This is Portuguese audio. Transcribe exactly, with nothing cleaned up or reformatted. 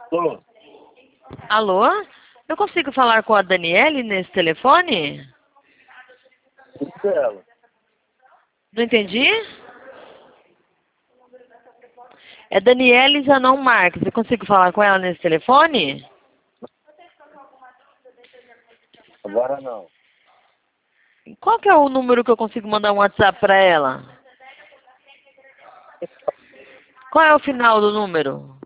Tô. Alô? Eu consigo falar com a Daniele nesse telefone? Isso é ela. Não entendi? É Daniele Zanon Marques. Eu consigo falar com ela nesse telefone? Agora não. Qual que é o número que eu consigo mandar um WhatsApp para ela? Qual é o final do número?